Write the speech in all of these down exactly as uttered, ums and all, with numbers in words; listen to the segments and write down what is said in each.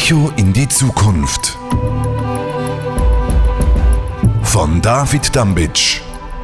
Echo in die Zukunft. Von David Dambitsch.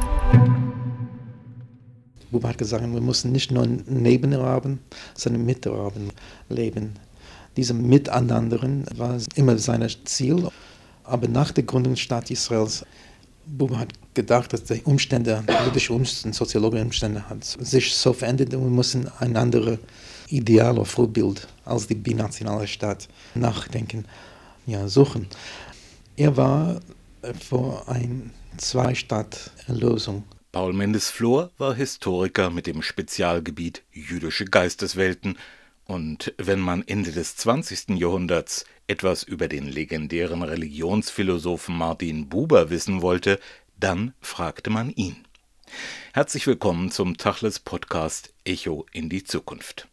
Buber hat gesagt, wir müssen nicht nur neben Raben, sondern mit Raben leben. Diesem Miteinander war immer sein Ziel. Aber nach der Gründung des Staat Israels, Buber hat gedacht, dass die Umstände, politische Umstände, soziologische Umstände hat sich so verändert und wir müssen ein anderes Ideal oder Vorbild als die binationale Staat nachdenken, ja, suchen. Er war für eine Zwei-Staat-Lösung. Paul Mendes-Flohr war Historiker mit dem Spezialgebiet jüdische Geisteswelten. Und wenn man Ende des zwanzigsten Jahrhunderts etwas über den legendären Religionsphilosophen Martin Buber wissen wollte, dann fragte man ihn. Herzlich willkommen zum Tachles-Podcast Echo in die Zukunft.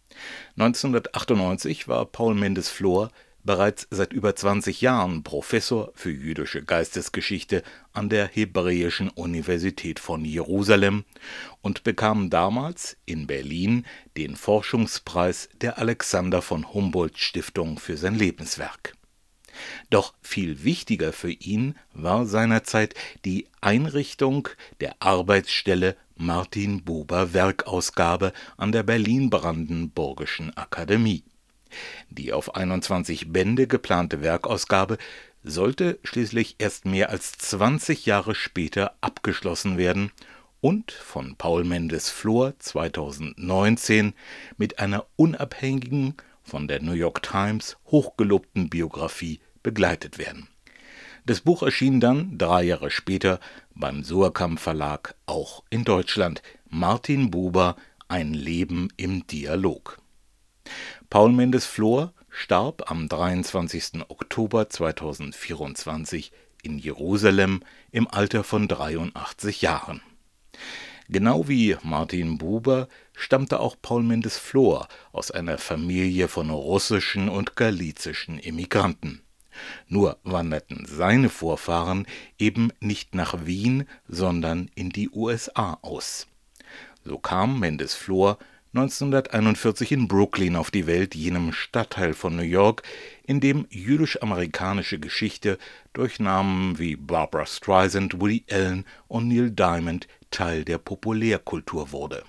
neunzehnhundertachtundneunzig war Paul Mendes-Flohr bereits seit über zwanzig Jahren Professor für jüdische Geistesgeschichte an der Hebräischen Universität von Jerusalem und bekam damals in Berlin den Forschungspreis der Alexander von Humboldt Stiftung für sein Lebenswerk. Doch viel wichtiger für ihn war seinerzeit die Einrichtung der Arbeitsstelle Martin Buber Werkausgabe an der Berlin-Brandenburgischen Akademie. Die auf einundzwanzig Bände geplante Werkausgabe sollte schließlich erst mehr als zwanzig Jahre später abgeschlossen werden und von Paul Mendes-Flohr zweitausendneunzehn mit einer unabhängigen, von der New York Times hochgelobten Biografie begleitet werden. Das Buch erschien dann drei Jahre später beim Suhrkamp Verlag auch in Deutschland. Martin Buber, ein Leben im Dialog. Paul Mendes-Flohr starb am dreiundzwanzigsten Oktober zweitausendvierundzwanzig in Jerusalem im Alter von dreiundachtzig Jahren. Genau wie Martin Buber stammte auch Paul Mendes-Flohr aus einer Familie von russischen und galizischen Immigranten. Nur wanderten seine Vorfahren eben nicht nach Wien, sondern in die U S A aus. So kam Mendes-Flohr neunzehnhunderteinundvierzig in Brooklyn auf die Welt, jenem Stadtteil von New York, in dem jüdisch-amerikanische Geschichte durch Namen wie Barbra Streisand, Woody Allen und Neil Diamond Teil der Populärkultur wurde.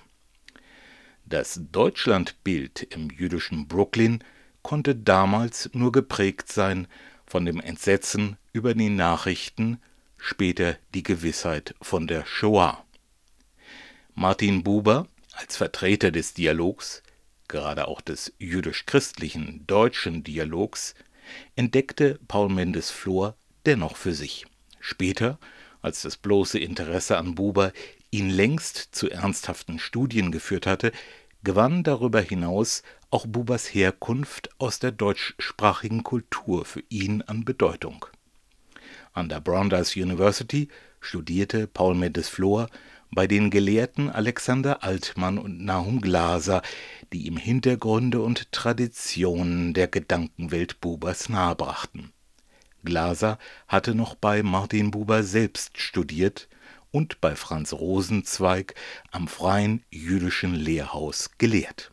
Das Deutschlandbild im jüdischen Brooklyn konnte damals nur geprägt sein von dem Entsetzen über die Nachrichten, später die Gewissheit von der Shoah. Martin Buber als Vertreter des Dialogs, gerade auch des jüdisch-christlichen deutschen Dialogs, entdeckte Paul Mendes-Flohr dennoch für sich. Später, als das bloße Interesse an Buber ihn längst zu ernsthaften Studien geführt hatte, gewann darüber hinaus auch Bubers Herkunft aus der deutschsprachigen Kultur für ihn an Bedeutung. An der Brandeis University studierte Paul Mendes-Flohr bei den Gelehrten Alexander Altmann und Nahum Glaser, die ihm Hintergründe und Traditionen der Gedankenwelt Bubers nahebrachten. Glaser hatte noch bei Martin Buber selbst studiert und bei Franz Rosenzweig am Freien Jüdischen Lehrhaus gelehrt.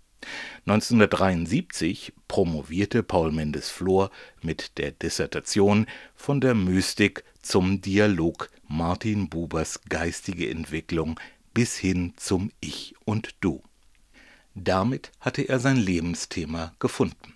neunzehnhundertdreiundsiebzig promovierte Paul Mendes-Flohr mit der Dissertation Von der Mystik zum Dialog Martin Bubers geistige Entwicklung bis hin zum Ich und Du. Damit hatte er sein Lebensthema gefunden.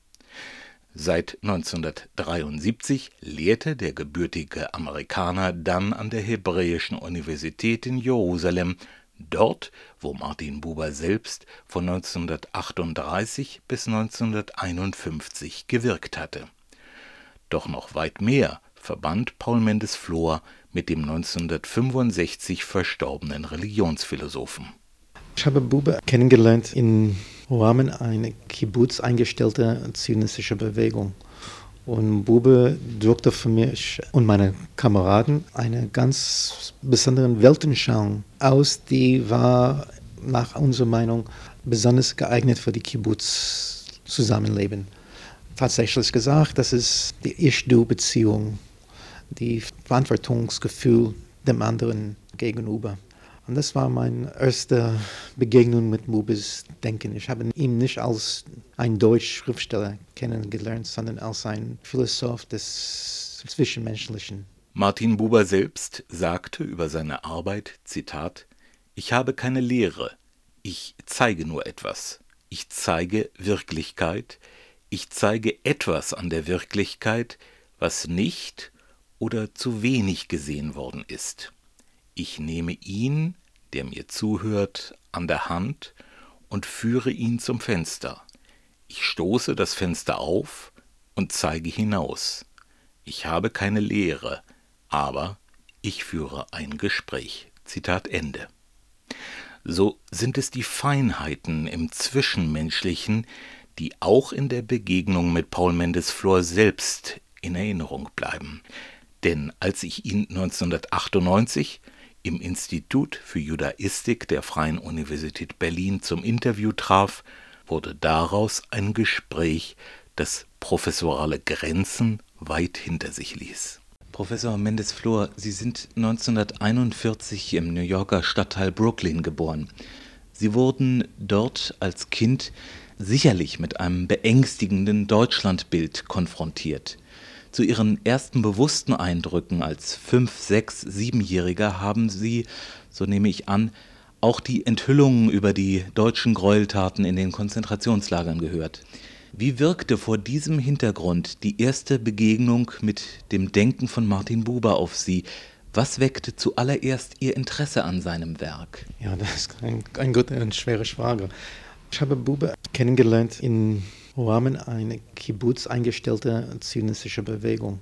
Seit neunzehnhundertdreiundsiebzig lehrte der gebürtige Amerikaner dann an der Hebräischen Universität in Jerusalem, dort, wo Martin Buber selbst von neunzehnhundertachtunddreißig bis neunzehnhunderteinundfünfzig gewirkt hatte. Doch noch weit mehr verband Paul Mendes-Flohr mit dem neunzehnhundertfünfundsechzig verstorbenen Religionsphilosophen. Ich habe Buber kennengelernt im Rahmen einer Kibbutz eingestellten zionistischen Bewegung. Und Buber durfte für mich und meine Kameraden eine ganz besondere Weltanschauung aus, die war nach unserer Meinung besonders geeignet für die Kibbutz-Zusammenleben. Tatsächlich gesagt, das ist die Ich-Du-Beziehung, die Verantwortungsgefühl dem anderen gegenüber. Und das war meine erste Begegnung mit Bubes Denken. Ich habe ihn nicht als ein Deutsch-Schriftsteller kennengelernt, sondern als ein Philosoph des Zwischenmenschlichen. Martin Buber selbst sagte über seine Arbeit, Zitat, »Ich habe keine Lehre, ich zeige nur etwas. Ich zeige Wirklichkeit, ich zeige etwas an der Wirklichkeit, was nicht oder zu wenig gesehen worden ist. Ich nehme ihn, der mir zuhört, an der Hand und führe ihn zum Fenster. Ich stoße das Fenster auf und zeige hinaus. Ich habe keine Lehre, aber ich führe ein Gespräch.« Zitat Ende. So sind es die Feinheiten im Zwischenmenschlichen, die auch in der Begegnung mit Paul Mendes-Flohr selbst in Erinnerung bleiben. Denn als ich ihn neunzehnhundertachtundneunzig im Institut für Judaistik der Freien Universität Berlin zum Interview traf, wurde daraus ein Gespräch, das professorale Grenzen weit hinter sich ließ. Professor Mendes-Flohr, Sie sind neunzehnhunderteinundvierzig im New Yorker Stadtteil Brooklyn geboren. Sie wurden dort als Kind sicherlich mit einem beängstigenden Deutschlandbild konfrontiert. Zu Ihren ersten bewussten Eindrücken als Fünf-, Sechs-, Siebenjähriger haben Sie, so nehme ich an, auch die Enthüllungen über die deutschen Gräueltaten in den Konzentrationslagern gehört. Wie wirkte vor diesem Hintergrund die erste Begegnung mit dem Denken von Martin Buber auf Sie? Was weckte zuallererst Ihr Interesse an seinem Werk? Ja, das ist ein, ein gute und schwere Frage. Ich habe Buber kennengelernt im Rahmen einer Kibbutz eingestellten zionistischen Bewegung.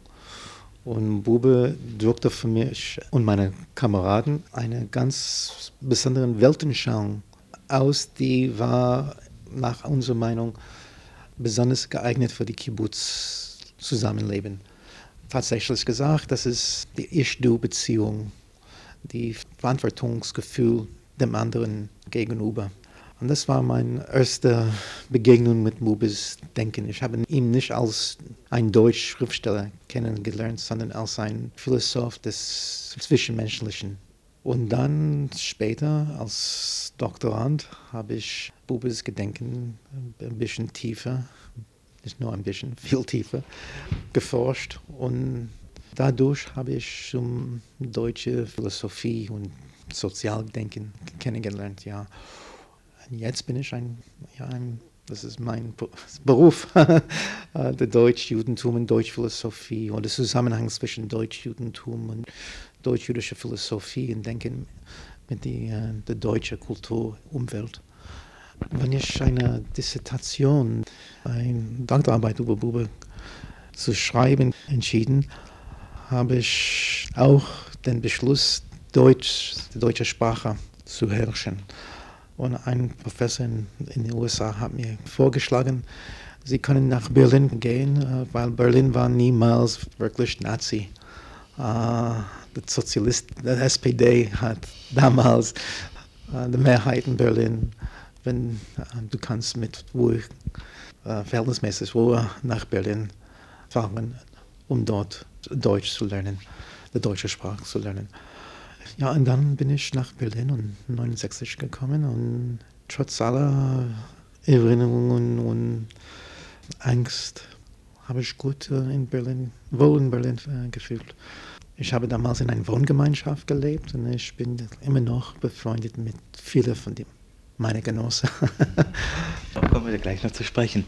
Und Buber druckte für mich und meine Kameraden eine ganz besondere Weltanschauung aus, die war nach unserer Meinung besonders geeignet für die Kibbutz-Zusammenleben. Tatsächlich gesagt, das ist die Ich-Du-Beziehung, die Verantwortungsgefühl dem anderen gegenüber. Und das war meine erste Begegnung mit Bubes Denken. Ich habe ihn nicht als ein Deutsch-Schriftsteller kennengelernt, sondern als ein Philosoph des Zwischenmenschlichen. Und dann später als Doktorand habe ich Bubes Gedenken ein bisschen tiefer, nicht nur ein bisschen, viel tiefer geforscht. Und dadurch habe ich um deutsche Philosophie und Sozialdenken kennengelernt, ja. Und jetzt bin ich ein, ja, ein das ist mein Beruf, der Deutschjudentum und Deutschphilosophie und der Zusammenhang zwischen Deutschjudentum und deutsch-jüdischer Philosophie und Denken mit der, der deutschen Kultur, Umwelt. Wenn ich eine Dissertation, eine Doktorarbeit über Buber zu schreiben entschieden, habe ich auch den Beschluss, Deutsch, die deutsche Sprache zu herrschen. Und ein Professor in, in den U S A hat mir vorgeschlagen, Sie können nach Berlin gehen, weil Berlin war niemals wirklich Nazi. Uh, der Sozialist, der S P D hat damals uh, die Mehrheit in Berlin. Wenn uh, du kannst mit Ruhe, uh, verhältnismäßig Ruhe nach Berlin fahren, um dort Deutsch zu lernen, die deutsche Sprache zu lernen. Ja, und dann bin ich nach Berlin und neunundsechzig gekommen und trotz aller Erinnerungen und Angst habe ich gut äh, in Berlin, wohl in Berlin äh, gefühlt. Ich habe damals in einer Wohngemeinschaft gelebt und ich bin immer noch befreundet mit vielen von den, meiner Genossen. Da kommen wir gleich noch zu sprechen.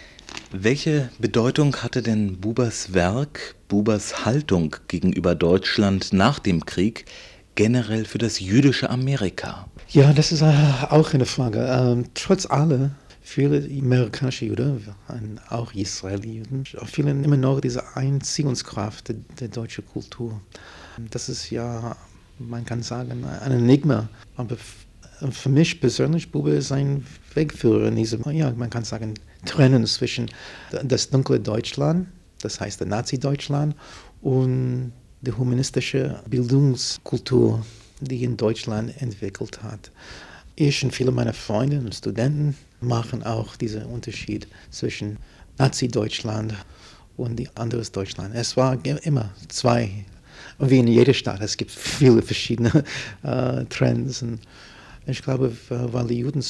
Welche Bedeutung hatte denn Bubers Werk, Bubers Haltung gegenüber Deutschland nach dem Krieg generell für das jüdische Amerika? Ja, das ist äh, auch eine Frage. Ähm, trotz aller, viele amerikanische Juden, auch Israeli-Juden, fühlen immer noch diese Einziehungskraft der, der deutschen Kultur. Das ist ja, man kann sagen, ein Enigma. Aber für mich persönlich, Buber ist ein Wegführer in diesem, ja, man kann sagen, Trennen zwischen das dunkle Deutschland, das heißt der Nazi-Deutschland, und die humanistische Bildungskultur, die in Deutschland entwickelt hat. Ich und viele meiner Freunde und Studenten machen auch diesen Unterschied zwischen Nazi-Deutschland und die anderes Deutschland. Es war immer zwei Und wie in jeder Stadt, es gibt viele verschiedene äh, Trends. Und ich glaube, weil die Juden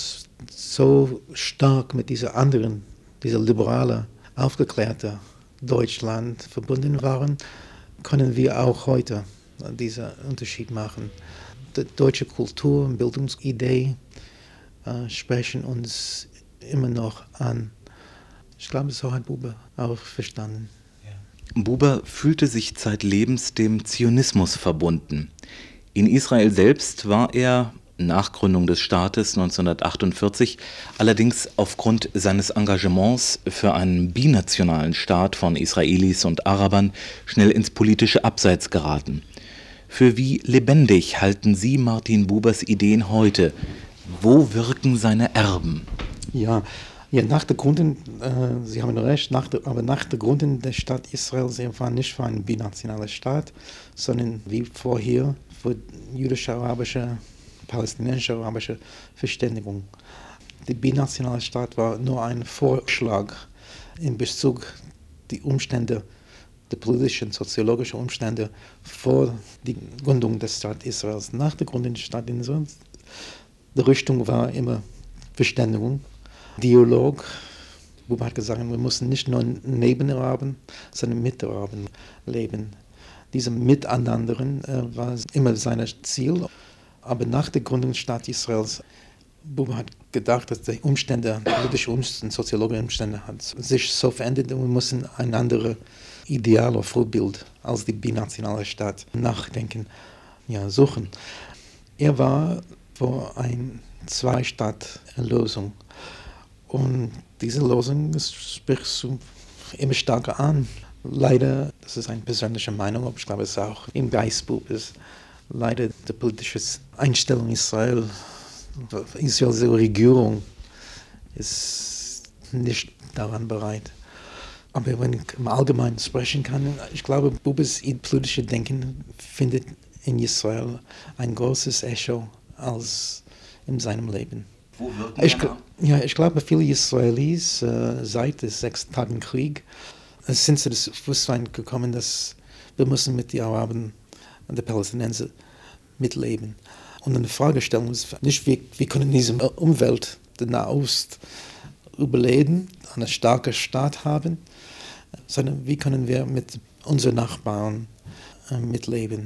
so stark mit dieser anderen, dieser liberale, aufgeklärte Deutschland verbunden waren, können wir auch heute diesen Unterschied machen. Die deutsche Kultur und Bildungsidee äh, sprechen uns immer noch an. Ich glaube, so hat Buber auch verstanden. Buber fühlte sich zeitlebens dem Zionismus verbunden. In Israel selbst war er nach Gründung des Staates neunzehnhundertachtundvierzig allerdings aufgrund seines Engagements für einen binationalen Staat von Israelis und Arabern schnell ins politische Abseits geraten. Für wie lebendig halten Sie Martin Bubers Ideen heute? Wo wirken seine Erben? Ja, ja nach der Gründung, äh, Sie haben recht, nach der, aber nach der Gründung der Staat Israel, sie war nicht für einen binationalen Staat, sondern wie vorher für jüdisch-arabische, palästinensisch-arabische Verständigung. Der binationale Staat war nur ein Vorschlag in Bezug auf die Umstände, die politischen, soziologischen Umstände vor der Gründung des Staates Israels. Nach der Gründung des Staates Israel, die Richtung war immer Verständigung, Dialog. Buber hat gesagt, wir müssen nicht nur neben Araben, sondern mit Araben leben. Diese Miteinander äh, war immer sein Ziel. Aber nach der Gründung des Staates Israels, Buber hat gedacht, dass die Umstände, politische Umstände, soziologische Umstände hat sich so verändert und wir müssen ein anderes Ideal oder Vorbild als die binationale Staat nachdenken, ja, suchen. Er war für eine Zwei-Staat-Lösung. Und diese Lösung spricht so immer stärker an. Leider, das ist eine persönliche Meinung, aber ich glaube, es ist auch im Geist Bubers, leider die politische Einstellung Israel, Israels Regierung ist nicht daran bereit. Aber wenn ich im Allgemeinen sprechen kann, ich glaube, Bubers politische Denken findet in Israel ein großes Echo als in seinem Leben. Wo wirken ich, wir ja, ich glaube, viele Israelis äh, seit dem Sechstagigen Krieg äh, sind zu das Bewusstsein gekommen, dass wir müssen mit den Araben und den Palästinensern mitleben. Und eine Fragestellung ist nicht, wie, wie können diese Umwelt, der Nahost, überleben, einen starken Staat haben, sondern wie können wir mit unseren Nachbarn äh, mitleben.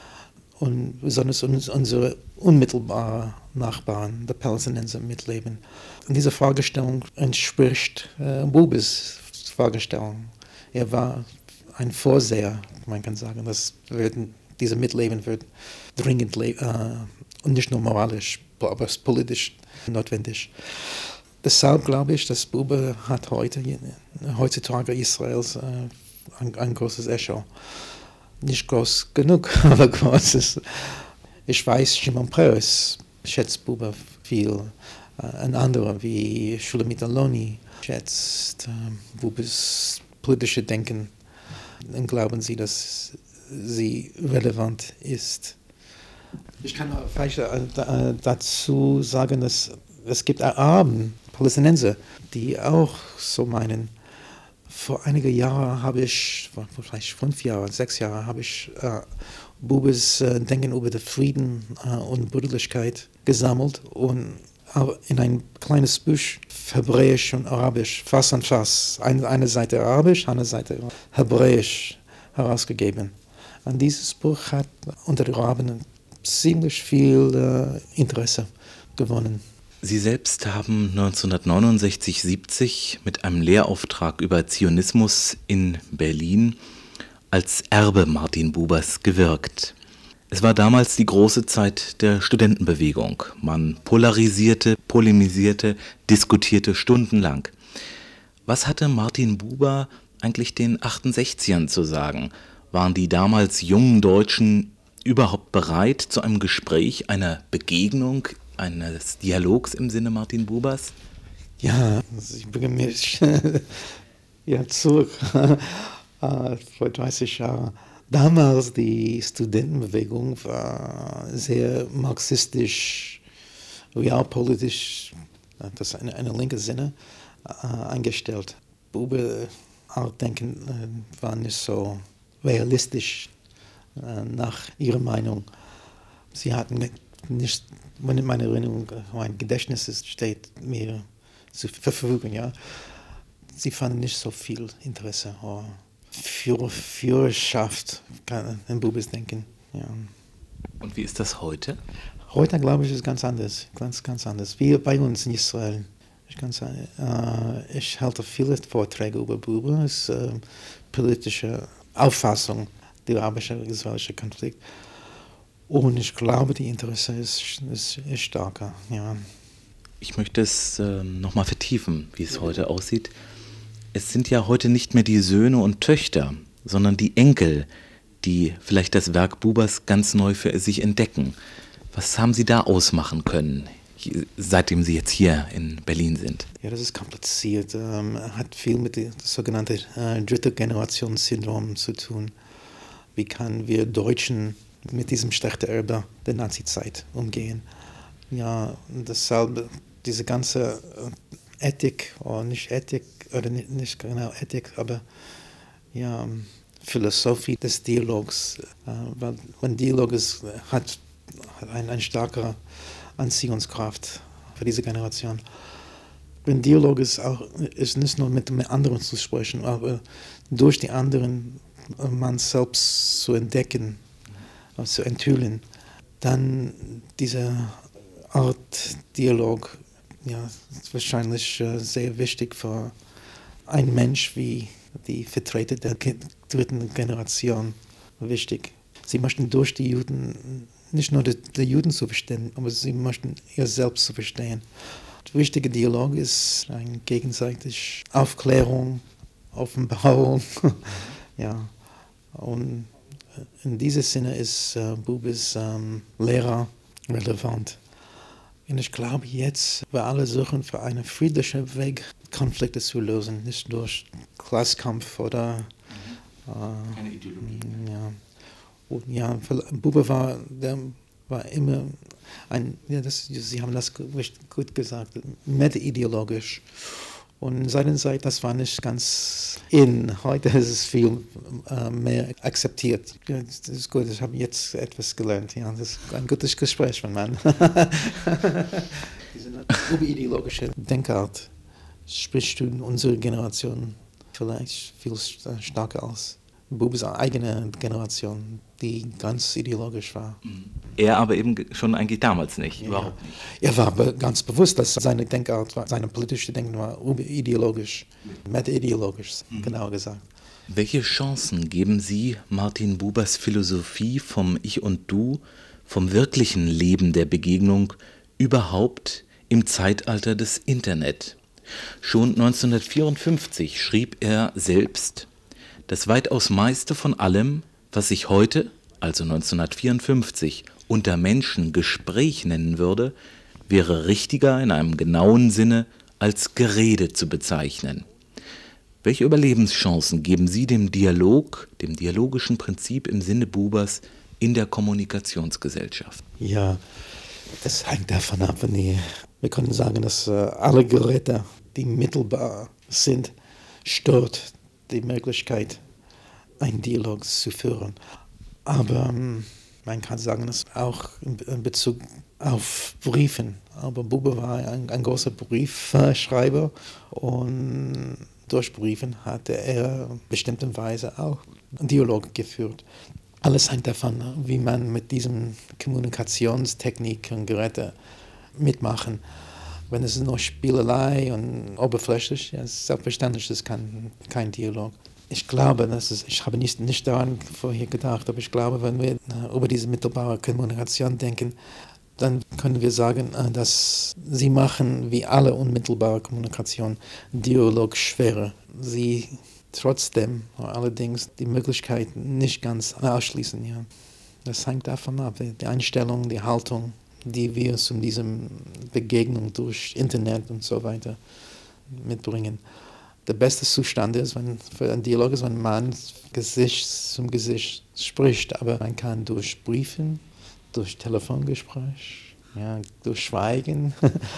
Und besonders unsere unmittelbaren Nachbarn, die Palästinenser, mitleben. Und diese Fragestellung entspricht äh, Bubers Fragestellung. Er war ein Vorseher, man kann sagen, dass diese Mitleben wird dringend äh, und nicht nur moralisch, aber politisch notwendig. Deshalb glaube ich, dass Buber hat heute, heutzutage Israels äh, ein, ein großes Echo. Nicht groß genug, aber großes. Ich weiß, Shimon Peres schätzt Buber viel. Ein anderer wie Shulamit Aloni schätzt äh, Bubers politische Denken. Dann glauben sie, dass sie relevant ist. Ich kann vielleicht dazu sagen, dass es gibt Araben, Palästinenser, die auch so meinen. Vor einigen Jahren habe ich, vielleicht fünf Jahre, sechs Jahre, habe ich äh, Bubers äh, Denken über den Frieden äh, und Brüderlichkeit gesammelt und in ein kleines Buch, Hebräisch und Arabisch, Fass an Fass, eine, eine Seite Arabisch, eine Seite Hebräisch herausgegeben. Und dieses Buch hat unter den Araben ziemlich viel äh, Interesse gewonnen. Sie selbst haben neunzehnhundertneunundsechzig siebzig mit einem Lehrauftrag über Zionismus in Berlin als Erbe Martin Bubers gewirkt. Es war damals die große Zeit der Studentenbewegung. Man polarisierte, polemisierte, diskutierte stundenlang. Was hatte Martin Buber eigentlich den achtundsechzigern zu sagen? Waren die damals jungen Deutschen überhaupt bereit zu einem Gespräch, einer Begegnung, eines Dialogs im Sinne Martin Bubers? Ja, ich bringe mich ja, zurück vor dreißig Jahren. Damals die Studentenbewegung war sehr marxistisch, realpolitisch, das ist eine, eine linke Sinne, äh, eingestellt. Buber auch denken äh, war nicht so realistisch äh, nach ihrer Meinung. Sie hatten nicht, wenn in meiner Erinnerung, mein Gedächtnis ist, steht mir zur Verfügung, ja. Sie fanden nicht so viel Interesse. Oh, Führer, Führerschaft, kann ein Bubis denken, ja. Und wie ist das heute? Heute, glaube ich, ist es ganz anders, ganz, ganz anders. Wie bei uns in Israel. Ich, kann sagen, äh, ich halte viele Vorträge über Bubis, äh, politische Auffassung, der arabische-israelische Konflikt. Und ich glaube, die Interesse ist, ist, ist stärker, ja. Ich möchte es äh, nochmal vertiefen, wie es heute aussieht. Es sind ja heute nicht mehr die Söhne und Töchter, sondern die Enkel, die vielleicht das Werk Bubers ganz neu für sich entdecken. Was haben Sie da ausmachen können, seitdem Sie jetzt hier in Berlin sind? Ja, das ist kompliziert. Ähm, hat viel mit dem sogenannten äh, dritte Generation-Syndrom zu tun. Wie können wir Deutschen mit diesem schlechten Erbe der Nazizeit umgehen? Ja, deshalb diese ganze Ethik, oder nicht Ethik, oder nicht, nicht genau Ethik, aber ja, Philosophie des Dialogs. Äh, weil ein Dialog ist, hat, hat eine, eine starke Anziehungskraft für diese Generation. Ein Dialog ist, auch, ist nicht nur mit anderen zu sprechen, aber durch die anderen man selbst zu entdecken, zu enthüllen. Dann diese Art Dialog, ja, ist wahrscheinlich äh, sehr wichtig für einen Mensch wie die Vertreter der ge- dritten Generation. Wichtig. Sie möchten durch die Juden, nicht nur die, die Juden zu verstehen, aber sie möchten ihr selbst zu verstehen. Der wichtige Dialog ist eine gegenseitige Aufklärung, Offenbarung. Ja. Und in diesem Sinne ist äh, Bubis ähm, Lehrer relevant. Und ich glaube jetzt, wir alle suchen für einen friedlichen Weg, Konflikte zu lösen, nicht durch Klasskampf oder äh, Keine Ideologie. Ja. Und ja, Bube war, der war immer ein, ja, das, Sie haben das gut gesagt, meta-ideologisch. Und seinerzeit, das war nicht ganz in. Heute ist es viel äh, mehr akzeptiert. Ja, das ist gut, ich habe jetzt etwas gelernt. Ja, das ist ein gutes Gespräch, mein Mann. Diese überideologische Denkart spricht in unserer Generation vielleicht viel stärker aus. Bubis eigene Generation, die ganz ideologisch war. Er aber eben schon eigentlich damals nicht, Ja, überhaupt nicht. Er war be- ganz bewusst, dass seine Denkart, war, seine politische Denken war ideologisch, meta-ideologisch, mhm. genauer gesagt. Welche Chancen geben Sie Martin Bubers Philosophie vom Ich und Du, vom wirklichen Leben der Begegnung überhaupt im Zeitalter des Internet? Schon neunzehnhundertvierundfünfzig schrieb er selbst: Das weitaus meiste von allem, was ich heute, also neunzehnhundertvierundfünfzig, unter Menschen Gespräch nennen würde, wäre richtiger in einem genauen Sinne als Gerede zu bezeichnen. Welche Überlebenschancen geben Sie dem Dialog, dem dialogischen Prinzip im Sinne Bubers in der Kommunikationsgesellschaft? Ja, das hängt davon ab, wenn die, wir können sagen, dass äh, alle Geräte, die mittelbar sind, stört die Möglichkeit, einen Dialog zu führen. Aber ähm, man kann sagen, dass auch in, in Bezug auf Briefen, aber Bube war ein, ein großer Briefschreiber und durch Briefen hatte er in bestimmter Weise auch einen Dialog geführt. Alles hängt davon, wie man mit diesen Kommunikationstechnik und Geräten mitmachen. Wenn es nur Spielerei und oberflächlich ist, ja, selbstverständlich ist kein, kein Dialog. Ich glaube, das ist, ich habe nicht, nicht daran vorher gedacht, aber ich glaube, wenn wir über diese mittelbare Kommunikation denken, dann können wir sagen, dass sie machen, wie alle unmittelbare Kommunikation, Dialog schwerer. Sie trotzdem allerdings die Möglichkeit nicht ganz ausschließen. Ja. Das hängt davon ab, die Einstellung, die Haltung, die wir zu diesem Begegnung durch Internet und so weiter mitbringen. Der beste Zustand ist, wenn für einen Dialog ist, wenn man Gesicht zum Gesicht spricht, aber man kann durch Briefen, durch Telefongespräch, ja, durch Schweigen,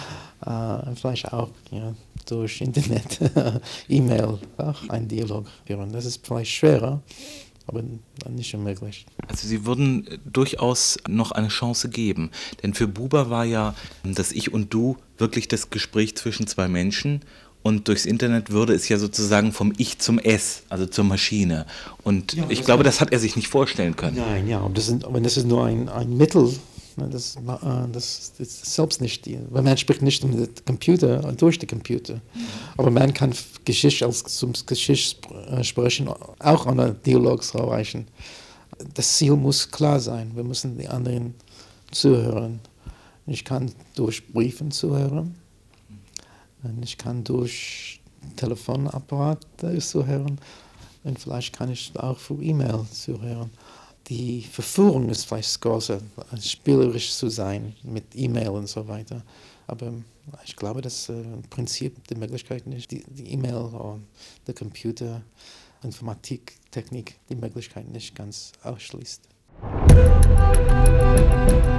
äh, vielleicht auch ja, durch Internet, E-Mail auch einen Dialog führen. Das ist vielleicht schwerer, aber nicht unmöglich. Also Sie würden durchaus noch eine Chance geben, denn für Buber war ja das Ich und Du wirklich das Gespräch zwischen zwei Menschen. Und durchs Internet würde es ja sozusagen vom Ich zum Es, also zur Maschine. Und ja, ich glaube, das hat er sich nicht vorstellen können. Nein, ja, aber das, sind, aber das ist nur ein, ein Mittel. Das, das, das ist selbst nicht, die, weil man spricht nicht um den Computer, durch den Computer. Aber man kann Geschichte als zum Geschichte sprechen, auch an der Dialog erreichen. Das Ziel muss klar sein. Wir müssen die anderen zuhören. Ich kann durch Briefen zuhören. Ich kann durch Telefonapparat zuhören und vielleicht kann ich auch für E-Mail zuhören. Die Verführung ist vielleicht größer, spielerisch zu sein mit E-Mail und so weiter. Aber ich glaube, dass äh, im Prinzip die Möglichkeit nicht, die, die E-Mail oder der Computer, Informatik, Technik die Möglichkeit nicht ganz ausschließt.